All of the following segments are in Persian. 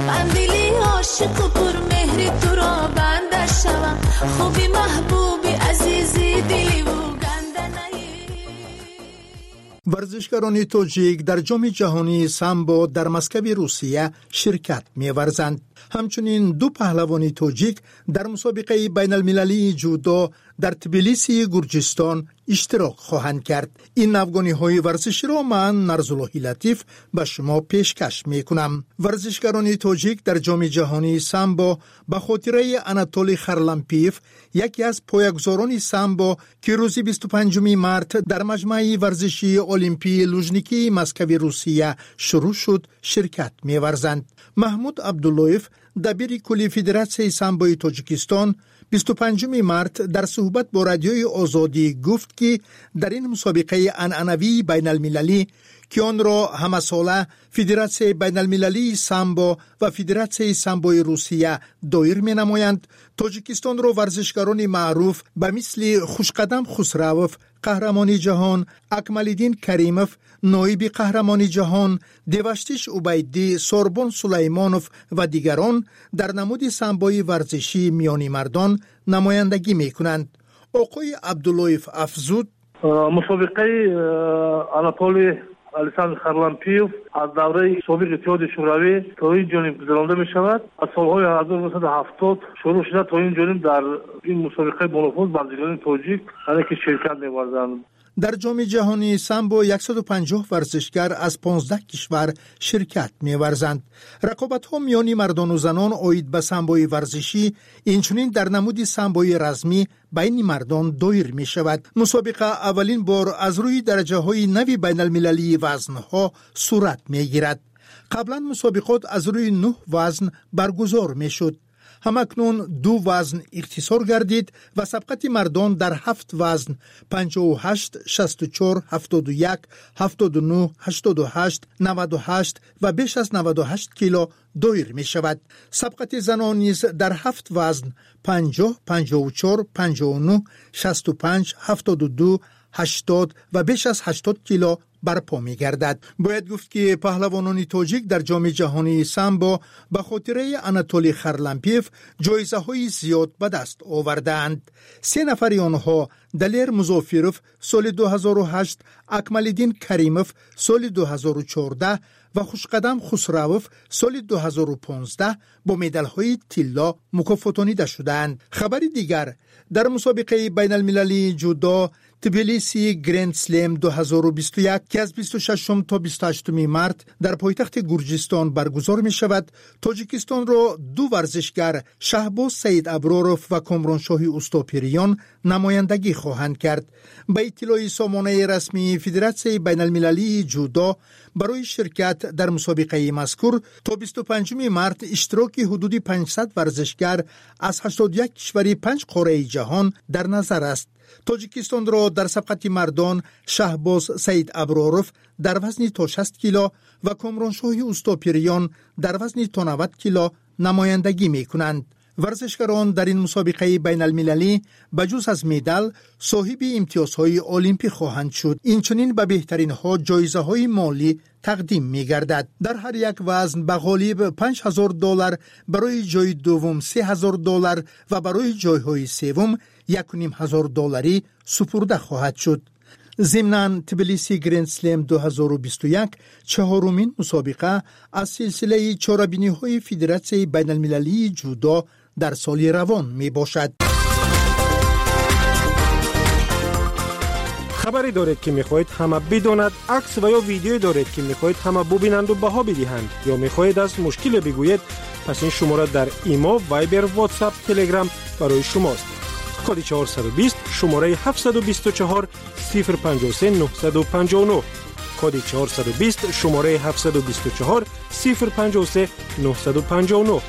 من دلی عاشق و پر مهری تو را بنده شوم خوبی محبوبی عزیزی دلی و ورزشکاران تاجیک در جام جهانی سامبو در مسکو روسیه شرکت می‌ورزند. همچنین دو پهلوان تاجیک در مسابقه بین المللی جودو در تبلیسی گرجستان اشتراک خواهند کرد. این افغانی ورزشی را من نرزالله لطیف به شما پیشکش میکنم. ورزشکاران تاجیک در جام جهانی سامبو به خاطره اناتولی خرلمپیف، یکی از پایه‌گذاران سامبو که روز 25 مارس در مجمع ورزشی المپی لوژنیکی مسکو روسیه شروع شد شرکت می‌ورزند. محمود عبداللهیف دبیر کلی فدراسیون سامبوی تاجیکستان 25 مارس در صحبت با رادیوی آزادی گفت که در این مسابقه عنعنوی بین المللی که آن را همه ساله فدراسیون بین المللی سامبو و فدراسیون سامبوی روسیه دایر می نمایند، تاجیکستان را ورزشکاران معروف به مثل خوشقدم خسروف قهرمانی جهان، اکمالدین کریموف نایب قهرمانی جهان، دیوشتیش عبیدی، سوربون سلیمانوف و دیگران در نمود سامبوی ورزشی میانی مردان نمایندگی می کنند. آقای عبداللهیف افزود مسابقه آناتولی الکساندر خرلمپیف از دوره سابق اتحاد شوروی تا این جانب گذرانده می شود. از سالهای 1970 شروع شده تا این جانب در این مسابقه بانفوذ بازیگران تاجیک که شرکت می ورزند. در جام جهانی سامبو 150 ورزشکار از 15 کشور شرکت می‌ورزند. رقابت‌ها میان مردان و زنان عاید به سامبوی ورزشی اینچنین در نمود سامبوی رزمی بین مردان دایر می‌شود. مسابقه اولین بار از روی درجه‌های نوی بین المللی وزن‌ها صورت می‌گیرد. قبلا مسابقات از روی 9 وزن برگزار می‌شد. همکنون 2 وزن اختصار گردید و سبقت مردان در 7 وزن 58, 64, 71, 79, 88, 98 و بیش از 98 کیلو دایر می شود. سبقت زنان نیز در 7 وزن 50, 54, 59, 65, 72, 80 و بیش از 80 کیلو برپا می گردد. باید گفت که پهلوانان تاجیک در جام جهانی سامبو به خاطره اناتولی خرلمپیف جایزه های زیاد به دست آوردند. 3 نفر آنها دلیر مظافروف سال 2008، اکمالدین کریموف سال 2014 و خوشقدم خسروف سال 2015 با مدال های طلا مکافاتانیده شدند. خبر دیگر در مسابقه بین المللی جودو تبلیسی گرند سلم 2021 که از 26 تا 28 مارس در پایتخت گرجستان برگزار می شود، تاجیکستان را 2 ورزشکار شهباز سید ابراروف و کامرانشاه اوستاپیریان نمایندگی خواهند کرد. به اطلاع سامانه رسمی فدراسیون بین المللی جودو برای شرکت در مسابقه مذکور تا 25 مارس اشتراک حدود 500 ورزشکار از 81 کشور 5 قاره جهان در نظر است. تاجیکستان را در سبقت مردان شهباز سید ابراروف در وزن تا 60 کیلو و کامرانشاه اوستاپیریان در وزن تا 90 کیلو نمایندگی می کنند. ورزشکاران در این مسابقه بین المللی بجز از مدال صاحب امتیازهای المپی خواهند شد. اینچنین به بهترین ها جایزه های مالی تقدیم می گردد. در هر یک وزن به غالب $5,000 برای جای دوم، $3,000 و برای جایهای سوم $1,500 سپرده خواهد شد. ضمناً تبلیسی گرند سلم 2021 چهارمین مسابقه از سلسله چهاربینی‌های فدراسیون بین المللی جودو در سال روان می باشد. خبری دارید که میخواهید همه بداند، عکس و یا ویدیو دارید که میخواهید همه ببینند و بها بدهند یا میخواهید از مشکل بگویید، پس این شماره در ایما، وایبر، واتساپ، تلگرام برای شماست. کد 420 شماره 724 053 959 کد 420 شماره 724 053 959.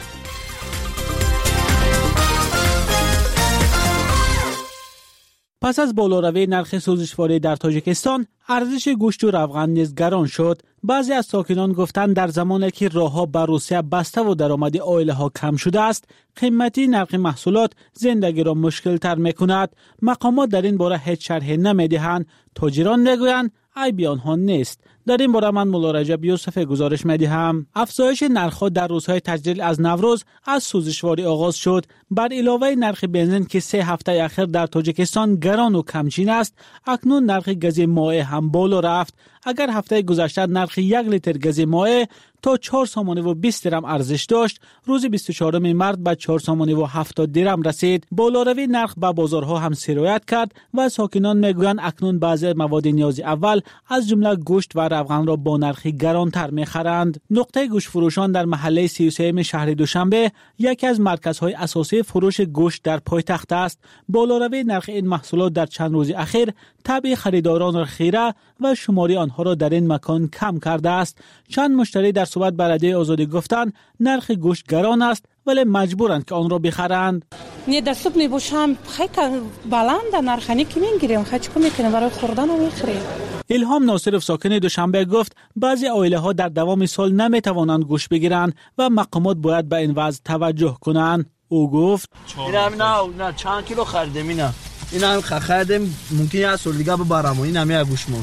پس از بالاروی نرخ سوزشواری در تاجیکستان، ارزش گوشت و روغن نیز گران شد. بعضی از ساکنان گفتند در زمانی که راه‌ها به روسیه بسته و درآمد عائله‌ها کم شده است، قیمتی نرخ محصولات زندگی را مشکل تر می‌کند. مقامات در این باره هیچ شرحی نمی‌دهند. تاجران می‌گویند عیب آنها نیست. در این باره من مولا رجب یوسف گزارش می‌دهم. افزایش نرخ‌ها در روزهای تعطیل از نوروز از سوزشواری آغاز شد. بر علاوه نرخ بنزین که 3 هفته اخیر در تاجیکستان گران و کمچین است، اکنون نرخ گاز مائع هم بالا رفت. اگر هفته گذشته نرخ 1 لیتر گاز مائع تا 4 سومانی و 20 درم ارزش داشت، روز 24 مارس به 4 سومانی و 70 درم رسید. بالاروی نرخ به بازارها هم سرایت کرد و ساکنان میگویند اکنون بعضی مواد نیاز اول از جمله گوشت و روغن را با نرخی گرانتر میخرند. نقطه گوشت فروشان در محله 33 شهر دوشنبه یکی از مرکزهای اساسی فروش گوشت در پایتخت است. بالاروی نرخ این محصولات در چند روز اخیر طبع خریداران را خیره و شماری آنها را در این مکان کم کرده است. چند مشتری در صحبت با رادیو آزادی گفتند نرخ گوشت گران است ولی مجبورند که آن را بخرند. نه دستوب نباشم خیلی بلند نرخانی که میگیریم خیلی چکو میکنیم برای خوردن رو میخریم. الهام ناصرف ساکن دوشنبه گفت بعضی عائله ها در دوام سال نمیتوانند گوشت بگیرند و مقامات باید به این وضع توجه کنند. او گفت نه چند کیلو خریدم این هم خریدم ممکنه از سال دیگه ببرم و این هم گوشت مون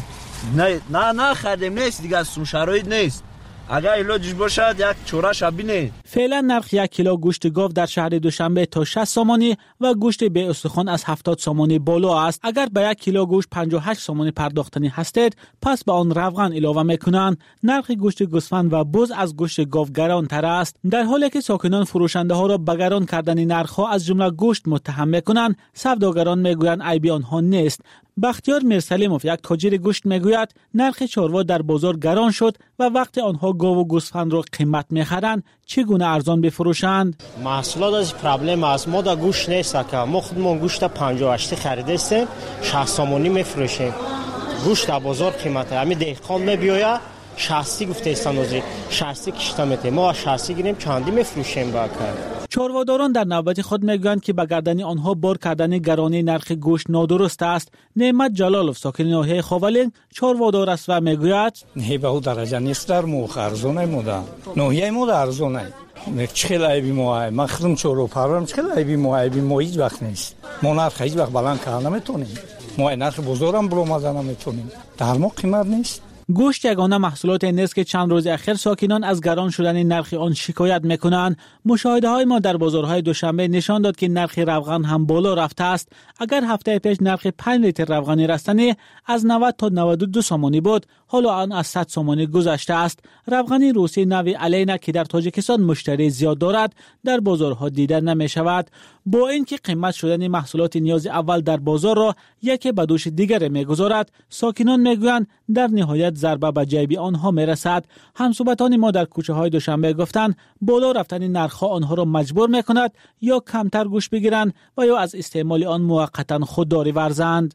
نه خریدم نیست دیگه از شرایط نیست. اگر علاجش باشد یک چوره شبینه. فعلا نرخ 1 کیلو گوشت گاو در شهر دوشنبه تا 60 سومانی و گوشت به استخوان از 70 سومانی بالا است. اگر به 1 کیلو گوشت 58 سومانی پرداختنی هستید، پس به آن روغن علاوه میکنند. نرخ گوشت گوسفند و بز از گوشت گاو گران تر است. در حالی که ساکنان فروشنده ها را به گران کردن نرخ ها از جمله گوشت متهم میکنند، سوداگران میگویند عیبی آنها نیست. بختیار میرسلیموف یک تاجر گوشت میگوید نرخ چاروا در بازار گران شد و وقتی آنها گاو و گوسفند را قیمت میخرند چگونه ارزان بفروشند؟ محصولات از پرابلم است. ما در گوشت نیست که ما خودمون گوشت 58 خریدیم 60 سومانی میفروشیم. گوشت در بازار قیمته همین دهقان میبیاید 60 گفته استانوزی 60 کشته میته ما 60 گیریم چندی میفروشیم با کار. چارواداران در نوبت خود میگویند که به گردن آنها بار کردن گرانی نرخ گوشت نادرست است. نعمت جلالوف ساکن ناحیه خاولین چاروادار است و میگوید نه به اون درجه نیست در موخ ارزونه مودا ناحیه مودا ارزونه چخیل عیبی موهای من خودم چورو پرورم چخیل عیبی موها هیچ وقت نیست. ما نرخ هیچ وقت بلند کردن نمیتونیم. ما نرخ بزرگم برآمدن نمیتونیم. در ما قیمت نیست. گوشت یگانه محصولات نیست که چند روز اخیر ساکنان از گران شدن نرخ آن شکایت میکنند. مشاهده های ما در بازارهای دوشنبه نشان داد که نرخ روغن هم بالا رفته است. اگر هفته پیش نرخ 5 لیتر روغن رستنی از 90 تا 92 سومانی بود، حالا آن از 100 سومانی گذشته است. روغن روسی نوی الینا که در تاجیکستان مشتری زیاد دارد در بازارها دیده نمی شود. با اینکه قیمت شدن محصولات نیاز اول در بازار را یکی به دوش دیگر میگذارد، ساکنان میگویند در نهایت ضربه به جیب آنها میرسد. همصحبتان ما در کوچه های دوشنبه گفتند بالا رفتن نرخ آنها را مجبور میکند یا کمتر گوشت بگیرند و یا از استعمال آن موقتا خودداری ورزند.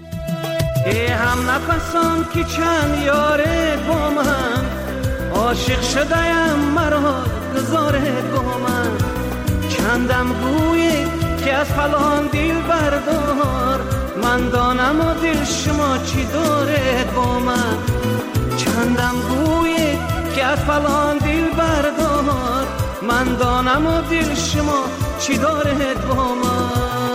ای هم نفسان که چند یاره با من عاشق شده‌ام مرا گذاره با من چندم گویی که از فلان دل بردار من دانم و دل شما چی داره با من چندم گویی که از فلان دل بردار من دانم و دل شما چی داره با من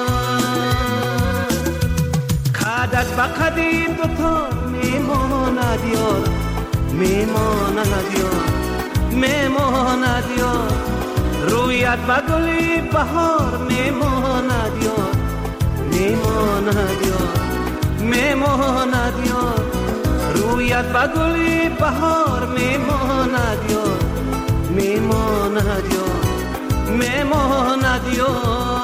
قدت با قدیم دوتا میماند یار میماند یار میماند یار رویت با گلی بهار میماند یار میماند یار میماند یار رویت با گلی بهار میماند یار میماند یار میماند یار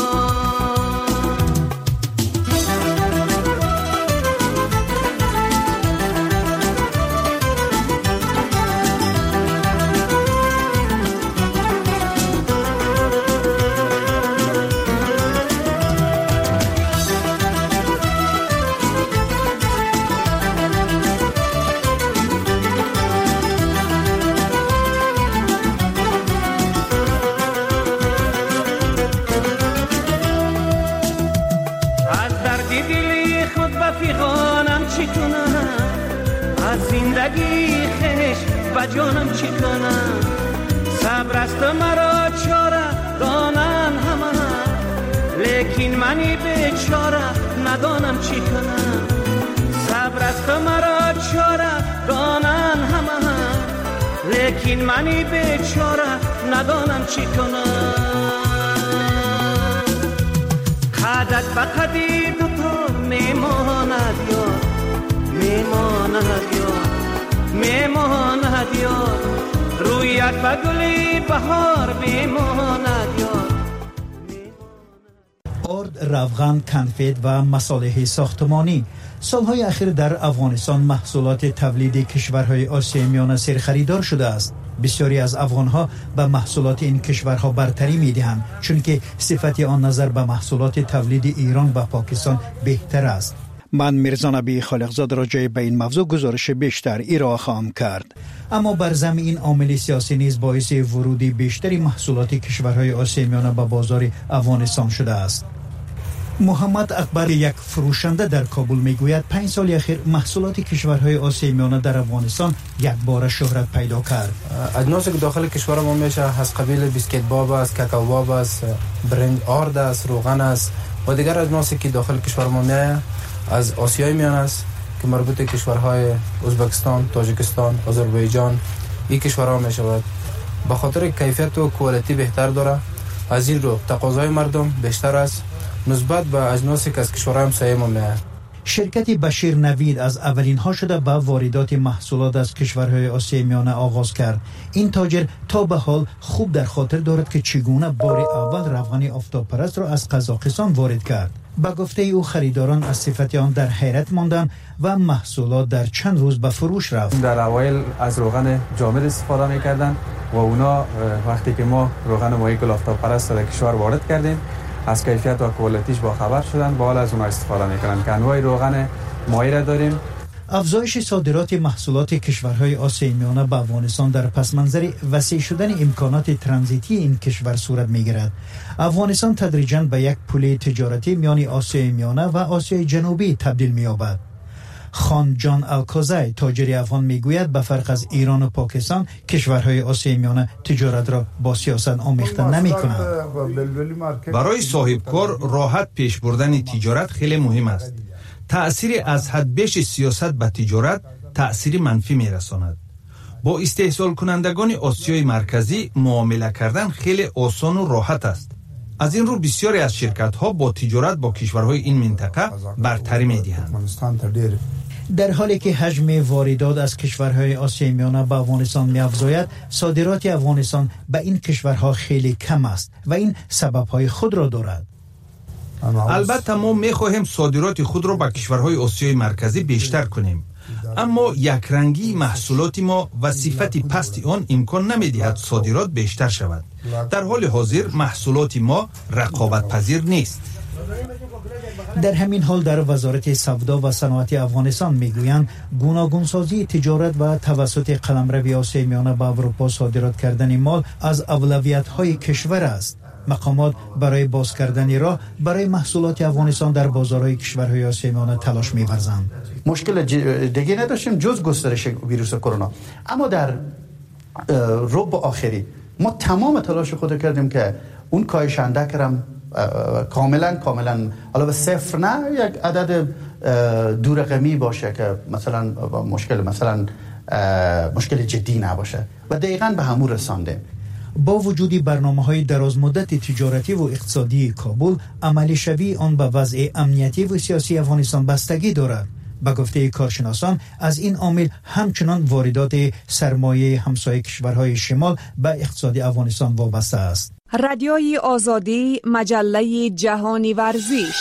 زندگی خش و جانم چی کنم صبر است مرا چاره دانن همه لیکن منی بیچاره ندانم چی کنم صبر است مرا چاره دانن لیکن منی بیچاره ندانم چی کنم. قدت به قدی دوتا میماند یار، میماند یار، میماند یار، رویت به گلی بهار میماند یار. ارد، روغن، کنفت و مصالح ساختمانی سالهای اخیر در افغانستان محصولات تولیدی کشورهای آسیای میانه سرخریدار شده است. بسیاری از افغانها به محصولات این کشورها برتری می‌دهند چون که صفت آن نظر به محصولات تولید ایران و پاکستان بهتر است. من میرزا نبی خالقزاده راجع به این موضوع گزارش بیشتر ارائه خواهم کرد. اما بر ضمن این عامل سیاسی نیز باعث ورودی بیشتری محصولات کشورهای آسیای میانه به بازار افغانستان شده است. محمد اکبر، یک فروشنده در کابل، میگوید 5 سال اخیر محصولات کشورهای آسیای میانه در افغانستان یک بار شهرت پیدا کرد. اجناسی که داخل کشور ما میشه از قبیل بیسکیت باب است، کاکائو باب است، برنج آرد است، روغن است و دیگر اجناسی که داخل کشور ما میایه از آسیای میانه است که مربوط به کشورهای ازبکستان، تاجیکستان، آذربایجان این کشورها میشود. به خاطر کیفیت و کوالیتی بهتر داره، از این رو تقاضای مردم بیشتر است نسبت به اجناسی که از کشورهای همسایه ما میاد. شرکت بشیر نوید از اولین ها شده با واردات محصولات از کشورهای آسیای میانه آغاز کرد. این تاجر تا به حال خوب در خاطر دارد که چگونه بار اول روغن آفتاب پرست را از قزاقستان وارد کرد. با گفته او خریداران از صفت آن در حیرت ماندند و محصولات در چند روز به فروش رفت. در اوایل از روغن جامد استفاده می‌کردند و اونا وقتی که ما روغن مایع آفتاب پرست در کشور وارد کردیم از کیفیت و کوالیتیش با خبر شدن با حال از اونها استفاده میکنن که انواع روغن مایع را داریم. افزایش صادرات محصولات کشورهای آسیای میانه به افغانستان در پس منظر وسیع شدن امکانات ترانزیتی این کشور صورت میگیرد. افغانستان تدریجاً به یک پل تجارتی میان آسیای میانه و آسیای جنوبی تبدیل می‌یابد. خان جان الکازای تاجر افغان میگوید به فرق از ایران و پاکستان کشورهای آسیای میانه تجارت را با سیاست آمیخته نمی‌کنند. برای صاحبکار راحت پیش بردن تجارت خیلی مهم است. تأثیر از حد بیش سیاست به تجارت تأثیر منفی میرساند. با استحصال کنندگان آسیای مرکزی معامله کردن خیلی آسان و راحت است. از این رو بسیاری از شرکت‌ها با تجارت با کشورهای این منطقه برتری می‌دهند. در حالی که حجم واردات از کشورهای آسیای میانه به افغانستان می‌افزاید، صادرات افغانستان به این کشورها خیلی کم است و این سبب‌های خود را دارد. البته ما می‌خواهیم صادرات خود را به کشورهای آسیای مرکزی بیشتر کنیم، اما یک رنگی محصولات ما و صفت پست آن امکان نمی‌دهد صادرات بیشتر شود. در حال حاضر محصولات ما رقابت پذیر نیست. در همین حال در وزارت سودا و صنعت افغانستان میگویند گوناگون سازی تجارت و توسط قلمرو آسیای میانه به اروپا صادرات کردن مال از اولویت‌های کشور است. مقامات برای باز کردن راه برای محصولات افغانستان در بازارهای کشورهای آسیای میانه تلاش می‌ورزند. مشکل دیگه نداشتیم جز گسترش ویروس کرونا، اما در ربع آخری ما تمام تلاش خود کردیم که اون کاهش اندک هم کاملا علاوه صفر نه یک عدد دو رقمی باشه که مثلا مشکل جدی نباشه و دقیقاً به همون رساندیم. با وجود برنامه‌های دراز مدت تجارتی و اقتصادی کابل، عملی شوی آن به وضع امنیتی و سیاسی افغانستان بستگی دارد. به گفته کارشناسان از این عامل همچنان واردات سرمایه همسایه کشورهای شمال به اقتصاد افغانستان وابسته است. رادیوی آزادی، مجله جهانی ورزش.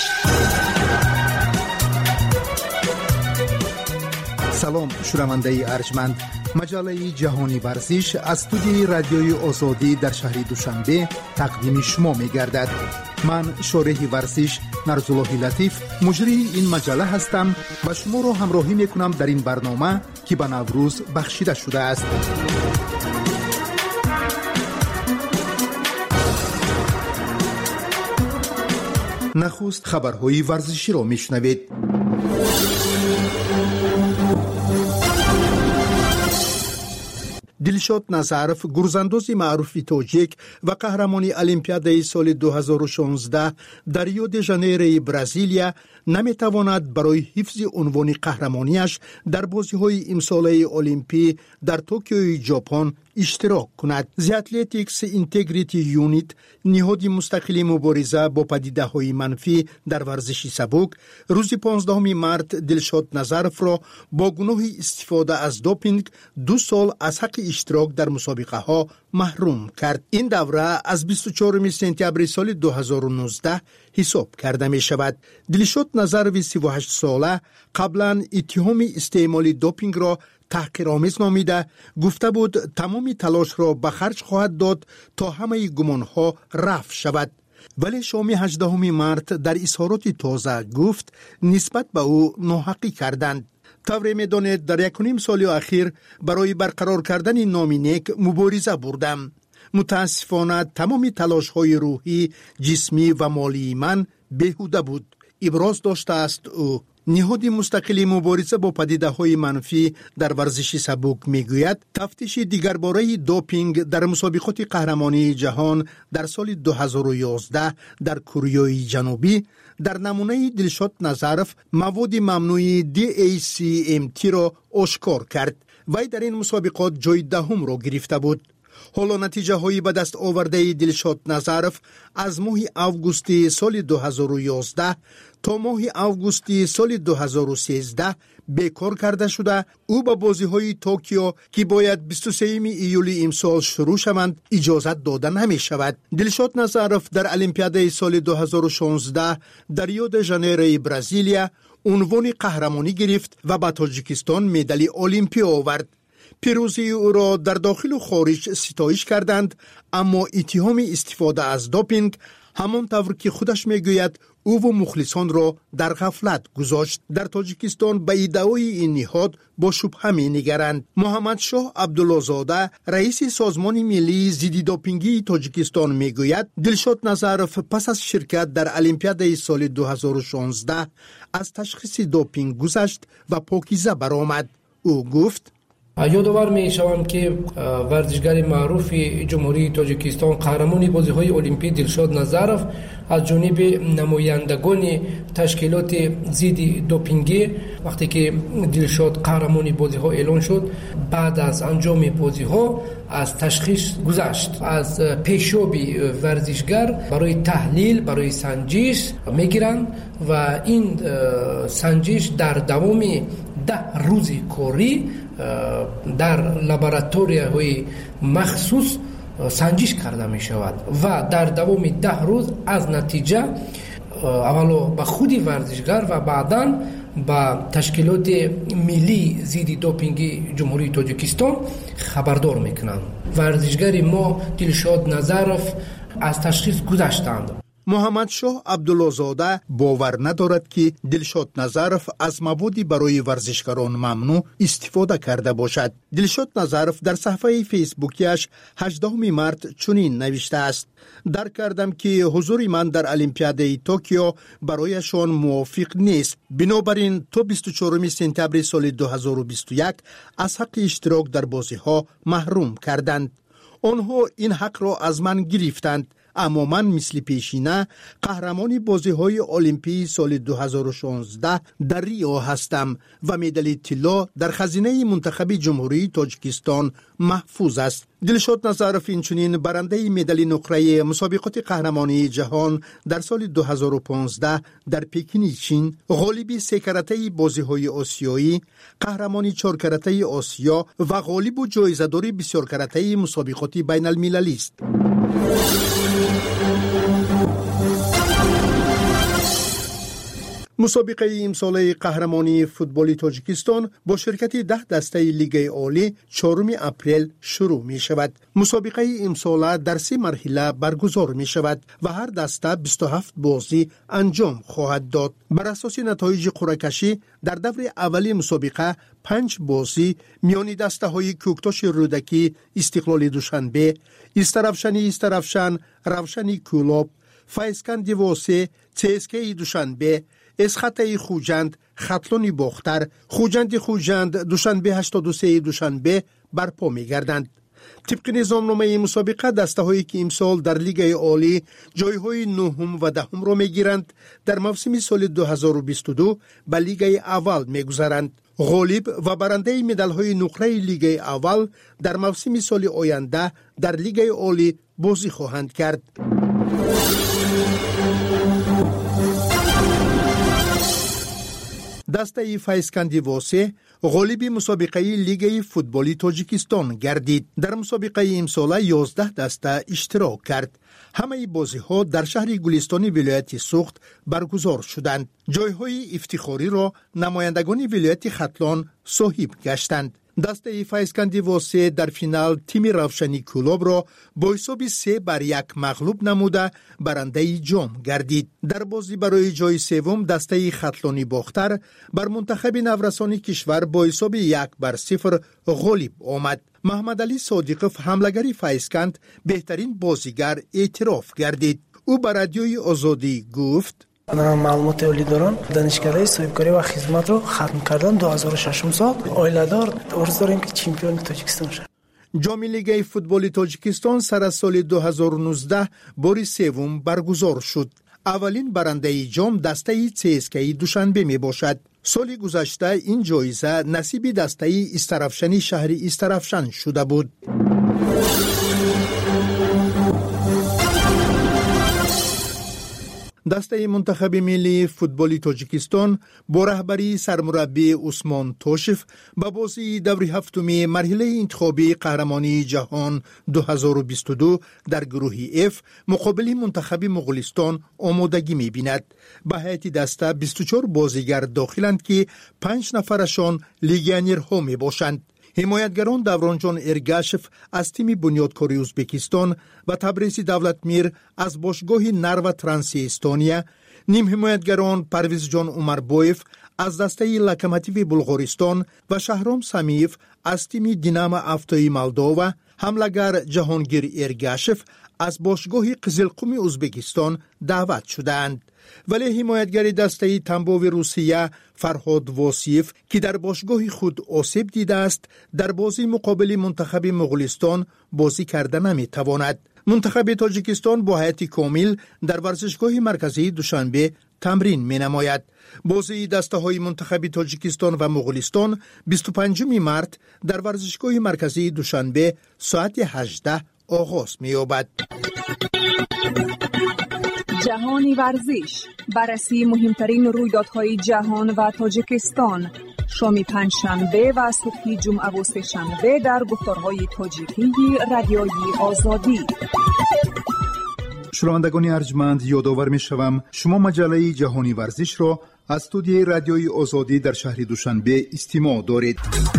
سلام شنونده ارجمند، مجله جهانی ورزش از استودیوی رادیوی آزادی در شهر دوشنبه تقدیم شما می گردد. من شارح ورزش نرزالله لطیف مجری این مجله هستم و شما را همراهی می کنم در این برنامه که به نوروز بخشیده شده است. نخست خبرهای ورزشی را می شنوید. دلشاد نظرف گرزانداز معروف تاجیک و قهرمان المپیادای سال 2016 در ریو د ژانیروی برزیلیا نمیتواند برای حفظ عنوان قهرمانیش در بازی‌های امساله المپی در توکیو ژاپن اشتراک کند. The Athletics Integrity Unit نهاد مستقل مبارزه با پدیده‌های منفی در ورزش سبک روز 15 مارت دلشاد نظرف را با گناه استفاده از دوپینگ 2 سال از حق اشتراک در مسابقه ها محروم کرد. این دوره از 24 سپتامبر سال 2019 حساب کرده می شود. دلشاد نظرف 38 ساله قبلا اتهام استعمال دوپینگ را تحقیرآمیز نامیده گفته بود تمام تلاش را به خرج خواهد داد تا همه گمانها رفع شود. ولی شام 18 مارت در اظهارات تازه گفت نسبت به او ناحقی کردند. طور می‌دانید در 1.5 سال اخیر برای برقرار کردن نام نیک مبارزه بردم. متاسفانه تمام تلاش‌های روحی، جسمی و مالی من بیهوده بود. ابراز داشته است او. نهاد مستقل مبارزه با پدیده‌های منفی در ورزش سبک میگوید تفتیش دیگرباره دوپینگ در مسابقات قهرمانی جهان در سال 2011 در کره جنوبی در نمونه دلشاد نظرف مواد ممنوع DACMT را آشکار کرد. وی در این مسابقات جای دهم را گرفته بود. حالا نتیجه هایی به دست آورده دلشاد نظرف از ماه آگوست سال 2011 تا ماه آگوست سال 2013 بیکار کرده شده. او به بازی های توکیو که باید 23 ایولی امسال شروع شوند اجازت داده نمی شود. دلشاد نظرف در المپیادای سال 2016 در ریو د ژانیروی برزیلیا عنوان قهرمانی گرفت و به تاجیکستان مدال المپی آورد. پیروزی او را در داخل و خارج ستایش کردند، اما اتهام استفاده از دوپینگ همانطور که خودش میگوید او و مخلصان را در غفلت گذاشت. در تاجیکستان به ادعای این نهاد با شبهه می‌نگرند. محمد شاه عبدالله‌زاده رئیس سازمان ملی ضد دوپینگی تاجیکستان میگوید دلشاد نظرف پس از شرکت در المپیادای سال 2016 از تشخیص دوپینگ گذشت و پاکیزه برآمد. او گفت یادآور می‌شوم که ورزشگر معروف جمهوری تاجیکستان قهرمان بازی‌های المپی دلشاد نظرف از جانب نمایندگان تشکیلات ضد دوپینگی وقتی که دلشاد قهرمان بازی‌ها اعلان شد بعد از انجام بازی‌ها از تشخیص گذشت. از پیشاب ورزشگر برای تحلیل برای سنجش می‌گیرند و این سنجش در دوام 10 روز کاری در لابراتوری‌های مخصوص سنجش کرده می شود و در دوام 10 روز از نتیجه اولا به خود ورزشگر و بعداً با تشکیلات ملی ضد دوپینگ جمهوری تاجیکستان خبردار میکنند. ورزشگر ما دلشاد نظرف از تشخیص گذشتند. محمد شاه عبدالله‌زاده باور ندارد که دلشاد نظرف از موادی برای ورزشکاران ممنوع استفاده کرده باشد. دلشاد نظرف در صفحه فیسبوکیش 18 مارت چنین نوشته است: درک کردم که حضور من در المپیادای توکیو برایشان موافق نیست. بنابراین تا 24 سپتامبر سال 2021 از حق اشتراک در بازی ها محروم کردند. آنها این حق را از من گرفتند، اما من مثل پیشینه قهرمان بازی‌های المپی سال 2016 در ریو هستم و مدال طلا در خزینه منتخب جمهوری تاجیکستان محفوظ است. دلشاد نظرف اینچنین برنده مدال نقره مسابقات قهرمانی جهان در سال 2015 در پکین چین، غالب 3 کرته بازی‌های آسیایی، قهرمان 4 کرته آسیا و غالب و جایزه‌دار بسیار کرته مسابقات بین المللی است. مسابقه امساله قهرمانی فوتبال تاجیکستان با شرکت 10 دسته لیگ عالی 4 اپریل شروع می شود. مسابقه امساله در 3 مرحله برگزار می شود و هر دسته 27 بازی انجام خواهد داد. بر اساس نتایج قرعه کشی در دور اولی مسابقه 5 بازی میان دسته های کوکتاش رودکی استقلال دوشنبه، استرافشن روشنی کولاب، فایسکند واسه CSKA دوشنبه، اسخطه خوجند خطلون باختر، خوجند دوشنبه 83 دوشنبه برپا می‌گردند. طبق نظامنامه مسابقه دسته‌هایی که امسال در لیگ عالی جایهای نهم و دهم را می‌گیرند در موسم سال 2022 به لیگ اول می‌گذرند. غالب و برنده مدال‌های نقره لیگ اول در موسم سال آینده در لیگ عالی بازی خواهند کرد. دسته فیضکندی واسه غالب مسابقه لیگ فوتبالی تاجیکستان گردید. در مسابقه امسال 11 دسته اشتراک کرد. همه بازی‌ها در شهر گلستان ولایت سوخت برگزار شدند. جایهای افتخاری را نمایندگان ولایت ختلان صاحب گشتند. دسته فیضکندی واسه در فینال تیم روشنی کلوب را با حساب 3-1 مغلوب نموده برنده جام گردید. در بازی برای جای سوم دسته ختلانی باختر بر منتخب نورسان کشور با حساب 1-0 غالب آمد. محمد علی صادقов حمله‌گر فیضکند بهترین بازیگر اعتراف گردید. او به رادیوی آزادی گفت: معلومات عالی دارم. دانشکده صاحبکاری و خدمت رو ختم کردم 2006 سال. آیله‌دار آرزو داریم که چمپیون تاجیکستان شد. جام لیگ فوتبال تاجیکستان سر از سال 2019 بار سوم برگزار شد. اولین برنده جام دسته CSKA دوشنبه می باشد. سال گذشته این جایزه نصیب دسته استرافشنی شهر استرافشن شده بود. دسته منتخب ملی فوتبالی تاجیکستان با رهبری سرمربی عثمان توشف به بازی دور هفتم مرحله انتخابی قهرمانی جهان 2022 در گروه F مقابل منتخب مغولستان آمادگی می‌بیند. به هیئت دسته 24 بازیگر داخلند که 5 نفرشان لیگیونرها میباشند. حمایتگران دورانجان ارگاشف از تیم بنیادکاری ازبکستان و تبریز دولتمیر از باشگاه نرو ترانس استونیا، نیم حمایتگران پرویز جان عمربویف از دسته لوکوموتیو بلغارستان و شهرام سمیف از تیم دینامو افتای مولداوا، حمله‌گر جهانگیر ارگاشف از باشگاه قزلقم ازبکستان دعوت شدند. ولی حمایتگر دسته تنباو روسیه فرهاد واسیف که در باشگاه خود آسیب دیده است در بازی مقابل منتخب مغولستان بازی کرده نمیتواند. منتخب تاجیکستان با هیئت کامل در ورزشگاه مرکزی دوشنبه تمرین می نماید. بازی دسته های منتخب تاجیکستان و مغولستان 25 مارس در ورزشگاه مرکزی دوشنبه ساعت 18 آغاز می یابد. جهانی ورزش، بررسی مهمترین رویدادهای جهان و تاجیکستان، شام پنجشنبه و صبح جمعه و سه‌شنبه در گفتارهای تاجیکی رادیوی آزادی. شنوندگان ارجمند، یادآور می‌شوم شما مجله جهانی ورزش را از استودیوی رادیوی آزادی در شهر دوشنبه استماع دارید.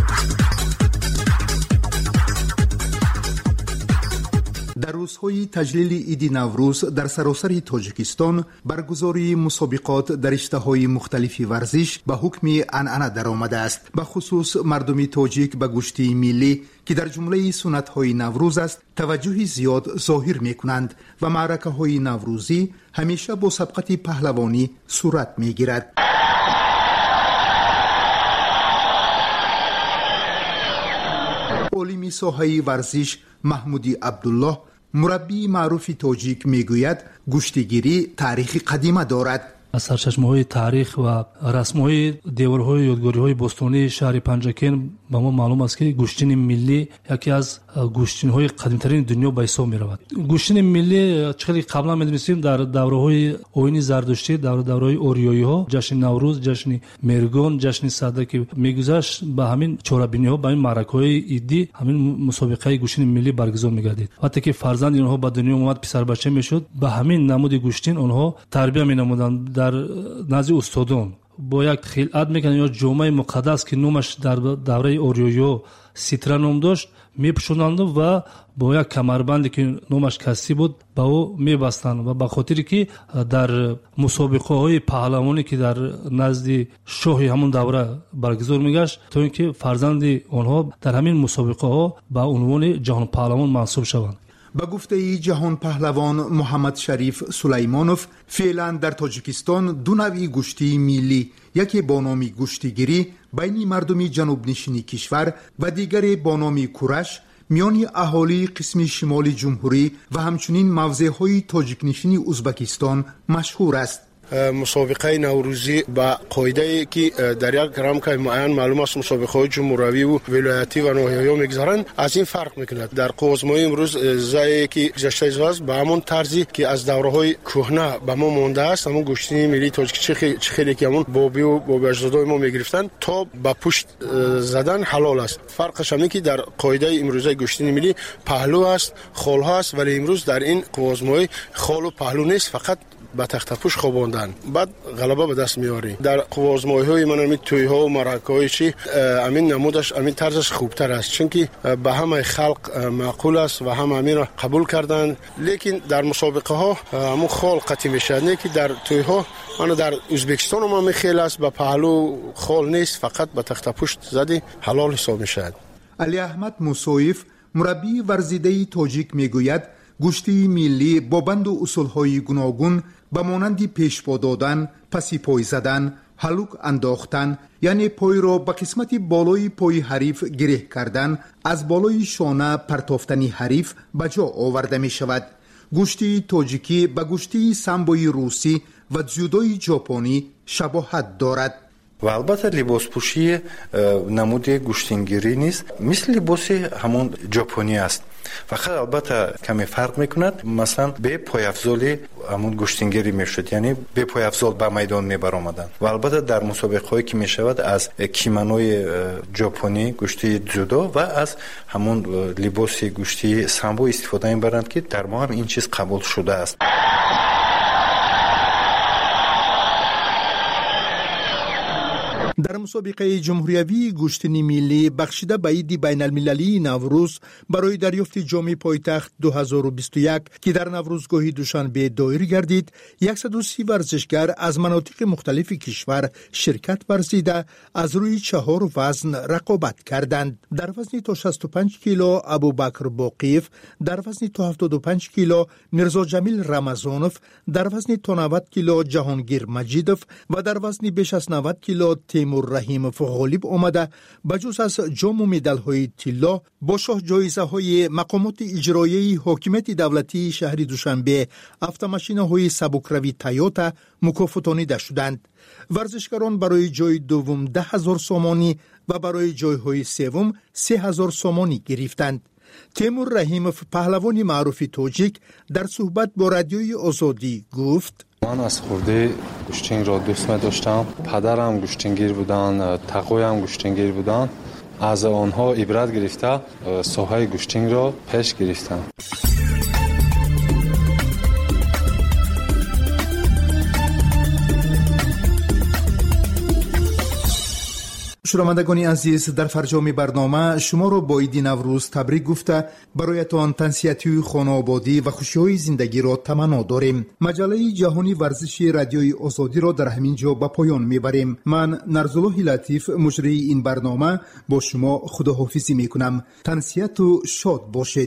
در روزهای تجلیل عید نوروز در سراسر تاجیکستان برگزاری مسابقات در رشته‌های مختلف ورزش به حکم عنعنه درآمده است. به خصوص مردم تاجیک به گوشتی ملی که در جمله سنت‌های نوروز است توجه زیاد ظاهر می‌کنند و معرکه‌های نوروزی همیشه با سبقت پهلوانی صورت می‌گیرد. عالم ساحه ورزش محمودی عبدالله مربی معروف تاجیک میگوید گوشتگیری تاریخ قدیمه دارد. از سرچشمه‌های تاریخ و رسم‌های دیوارهای یادگاری‌های باستانی شهر پنجکن به ما معلوم است که گوشتین ملی یکی از گوشتین‌های قدیمی‌ترین دنیا به حساب می‌رود. گوشتین ملی چقدر قبلا می‌دونستیم در دوره‌های آیین زردشتی، دوره‌های اوریایی‌ها، جشن نوروز، جشن مرگان، جشن صدر که می‌گذشت به همین چورابینی‌ها، به این معرکه‌های عیدی همین مسابقه گوشتین ملی برگزار می‌گردید. وقتی که فرزند اینها به دنیا اومد پسر بچه می‌شد، به همین نمود گوشتین آنها تربیت می‌نمودند در نزد استادان. با یک خلعت میکنن یا جامعه مقدس که نامش در دوره اوریایو سیترا نام داشت میپوشوندند و با یک کمربندی که نامش کسی بود با او میبستند و به خاطری که در مسابقه های پهلوانی که در نزد شاه همون دوره برگزار میگشت تا اینکه فرزند آنها در همین مسابقه ها به عنوان جهان پهلوان منصوب شوند. به گفته جهان پهلوان محمد شریف سلیمانوف، فعلا در تاجیکستان دو نوع گوشتی ملی، یکی با نام گوشتگیری بین مردم جنوب نشینی کشور و دیگری با نام کورش میان اهالی قسم شمال جمهوری و همچنین موضع‌های تاجیک نشینی ازبکستان مشهور است. مسابقه نوروزی با قاعده که در یک رمکای معین معلوم است مسابقه جمهوری و ولایتی و ناحیه‌ای میگذارند، از این فرق میکند. در قوزمای امروز زایی که گذشته است به همون طرزی که از دوره‌های کهنه به ما مونده است، همون گوشتی ملی تاجیک خیلی که همون بابی و بابی اجدادای ما میگرفتن تا به پشت زدن حلال است. فرقش همین که در قاعده امروزی گوشتی ملی پهلو است، خال هست، ولی امروز در این قوزمای خال و پهلو نیست، فقط با تخت پوش خواباندن، بعد غلبه به دست میاری. در قوازمای‌های من همین توی‌ها و مرکه‌های چی همین نمودش همین طرزش خوبتر است، چون که به همه خلق معقول است و هم همین را قبول کردن. لیکن در مسابقه ها همون خال قطعی میشه، نه که در توی‌ها من در ازبکستان هم میخیل است به پهلو خال نیست، فقط به تخت پوش زدی حلال حساب میشه. علی احمد موسویف مربی ورزیده تاجیک میگوید گوشتی ملی با بند و اصولهای گوناگون به مانند پیشوا دادن، پسی پای زدن، هلوک انداختن، یعنی پای را به قسمت بالای پای حریف گره کردن، از بالای شانه پرتافتنی حریف به جا آورده می شود. گوشتی تاجیکی به گوشتی سامبوی روسی و جودوی ژاپنی شباهت دارد. و البته لباس پوشی نمود گوشتنگیری نیست، مثل لباس همون ژاپنی است. فقط البته کمی فرق میکند، مثلا به پایافزالی همون گوشتنگیری میشد، یعنی به پایافزال به میدان میبرآمدند. و البته در مسابقه هایی که میشود از کیمانوی ژاپنی گوشتی جودو و از همون لباس گوشتی سامبو استفاده میبرند که در ما هم این چیز قبول شده است. در مسابقه جمهوری گوشتنی ملی بخشیده به عید بین المللی نوروز برای دریافت جام پایتخت 2021 که در نوروزگاه دوشنبه دایر گردید، 130 ورزشگر از مناطق مختلف کشور شرکت ورزیده از روی 4 وزن رقابت کردند. در وزن تا 65 کیلو ابوبکر باقیف، در وزن تا 75 کیلو میرزا جمیل رمضانوف، در وزن تا 90 کیلو جهانگیر مجیدوف و در وزن بیش از 90 کیلو تیمور رحیموف غالب آمده. بجز از جام و مدال های طلا با شاه جایزه های مقامات اجرایی حاکمیت دولتی شهر دوشنبه автомاشینه های سبکروی تویوتا مکافاتانیده شدند. ورزشکاران برای جای دوم 10,000 سومانی و برای جای های سوم 3,000 سومانی گرفتند. تیمور رحیموف پهلوان معروف تاجیک در صحبت با رادیوی آزادی گفت: من از خورده گوشتنگ را دوست داشتم. پدرم گوشتنگیر بودن، تقویم گوشتنگیر بودن. از آنها عبرت گرفته ساحه گوشتنگ را پیش گرفتم. شنوندگان عزیز، در فرجام برنامه شما را با عید نوروز تبریک گفته برایتان تنسیتی خانوادگی و خوشی‌های زندگی را تمنا داریم. مجله جهانی ورزشی رادیوی آزادی را در همین جا به پایان میبریم. من نرزالله لطیف مجری این برنامه با شما خداحافظی میکنم. تنسیت و شاد باشید.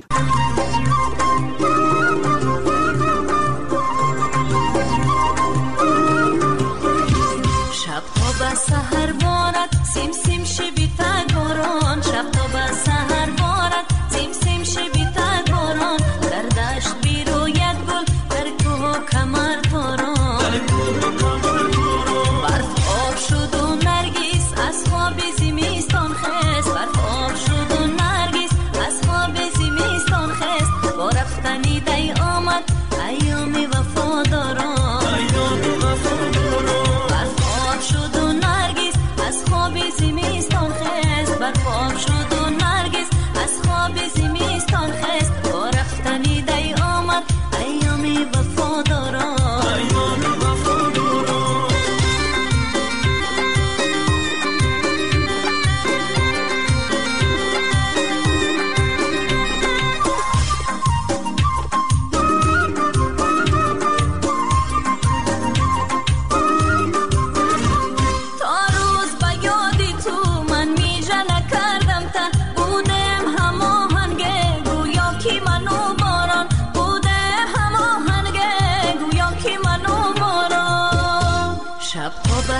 سیم سیم شبی تگاران، شب تا به سحر بارد سیم سیم شبی تگاران، در دشت بیروید گل در کوه کمر باران، برف آب شد و نرگس از خواب زمستان خیز، برف آب شد و نرگس از خواب زمستان خیز.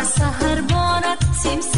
سحر بارد سیم